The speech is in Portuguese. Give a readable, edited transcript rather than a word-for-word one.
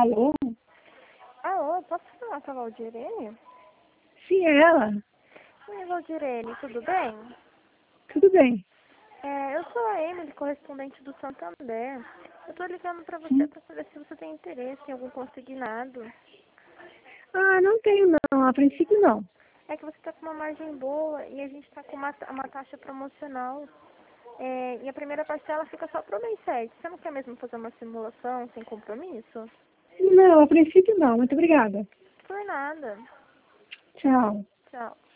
Alô? Alô, posso falar com a Valdirene? Sim, é ela. Oi, Valdirene, tudo bem? Tudo bem. Eu sou a Emily, correspondente do Santander. Eu tô ligando pra você Sim. pra saber se você tem interesse em algum consignado. Ah, não tenho não. A princípio não. É que você tá com uma margem boa e a gente tá com uma taxa promocional. E a primeira parcela fica só pro mês 7. Você não quer mesmo fazer uma simulação sem compromisso? Não, a princípio não. Muito obrigada. Por nada. Tchau. Tchau.